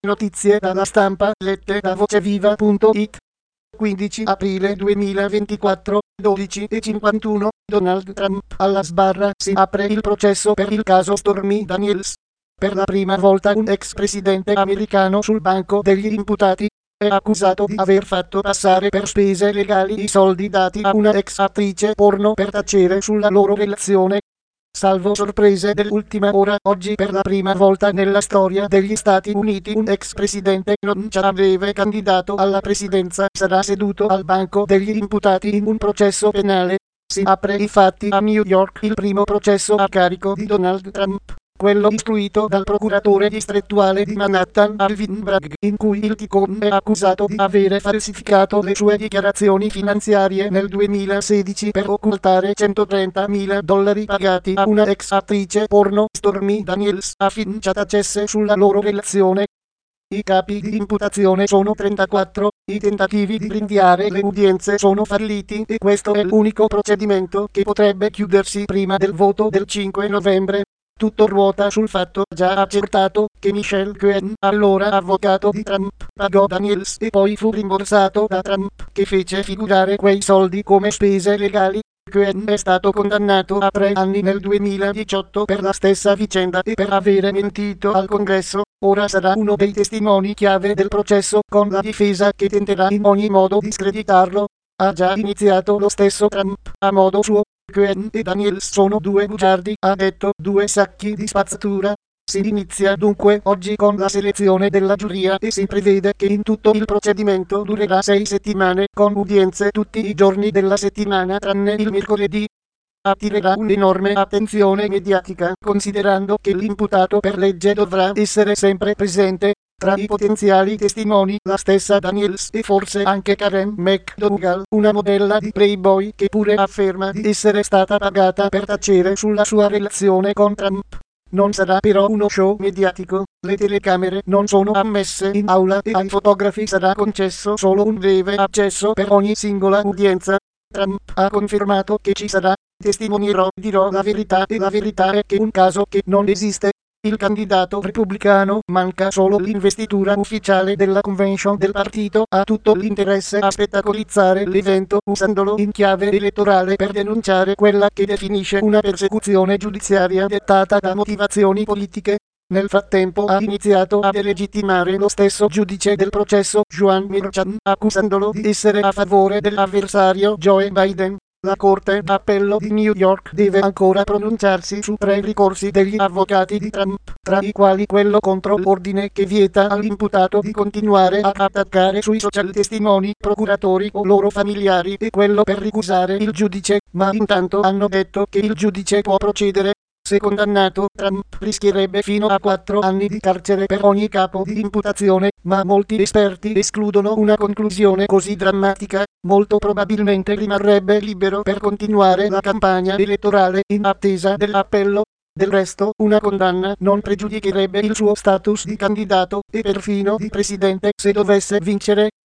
Notizie dalla stampa lette da voceviva.it. 15 aprile 2024, 12:51, Donald Trump alla sbarra, si apre il processo per il caso Stormy Daniels. Per la prima volta un ex presidente americano sul banco degli imputati è accusato di aver fatto passare per spese legali i soldi dati a una ex attrice porno per tacere sulla loro relazione. Salvo sorprese dell'ultima ora, oggi per la prima volta nella storia degli Stati Uniti un ex presidente non già breve candidato alla presidenza sarà seduto al banco degli imputati in un processo penale. Si apre infatti a New York il primo processo a carico di Donald Trump, quello istruito dal procuratore distrettuale di Manhattan Alvin Bragg, in cui il ticone è accusato di avere falsificato le sue dichiarazioni finanziarie nel 2016 per occultare $130.000 pagati a una ex attrice porno, Stormy Daniels, affinché tacesse sulla loro relazione. I capi di imputazione sono 34, i tentativi di rinviare le udienze sono falliti e questo è l'unico procedimento che potrebbe chiudersi prima del voto del 5 novembre. Tutto ruota sul fatto già accertato che Michael Cohen, allora avvocato di Trump, pagò Daniels e poi fu rimborsato da Trump, che fece figurare quei soldi come spese legali. Cohen è stato condannato a 3 anni nel 2018 per la stessa vicenda e per avere mentito al Congresso. Ora sarà uno dei testimoni chiave del processo, con la difesa che tenterà in ogni modo di screditarlo. Ha già iniziato lo stesso Trump, a modo suo. Cohen e Daniels sono due bugiardi, ha detto, due sacchi di spazzatura. Si inizia dunque oggi con la selezione della giuria e si prevede che in tutto il procedimento durerà 6 settimane, con udienze tutti i giorni della settimana tranne il mercoledì. Attirerà un'enorme attenzione mediatica, considerando che l'imputato per legge dovrà essere sempre presente. Tra i potenziali testimoni la stessa Daniels e forse anche Karen McDougal, una modella di Playboy che pure afferma di essere stata pagata per tacere sulla sua relazione con Trump. Non sarà però uno show mediatico, le telecamere non sono ammesse in aula e ai fotografi sarà concesso solo un breve accesso per ogni singola udienza. Trump ha confermato che ci sarà, testimonierò, dirò la verità e la verità è che un caso che non esiste. Il candidato repubblicano, manca solo l'investitura ufficiale della convention del partito, ha tutto l'interesse a spettacolizzare l'evento usandolo in chiave elettorale per denunciare quella che definisce una persecuzione giudiziaria dettata da motivazioni politiche. Nel frattempo ha iniziato a delegittimare lo stesso giudice del processo, Juan Merchan, accusandolo di essere a favore dell'avversario Joe Biden. La Corte d'Appello di New York deve ancora pronunciarsi su 3 ricorsi degli avvocati di Trump, tra i quali quello contro l'ordine che vieta all'imputato di continuare a attaccare sui social testimoni, procuratori o loro familiari e quello per ricusare il giudice, ma intanto hanno detto che il giudice può procedere. Se condannato, Trump rischierebbe fino a 4 anni di carcere per ogni capo di imputazione, ma molti esperti escludono una conclusione così drammatica. Molto probabilmente rimarrebbe libero per continuare la campagna elettorale in attesa dell'appello. Del resto, una condanna non pregiudicherebbe il suo status di candidato e perfino di presidente se dovesse vincere.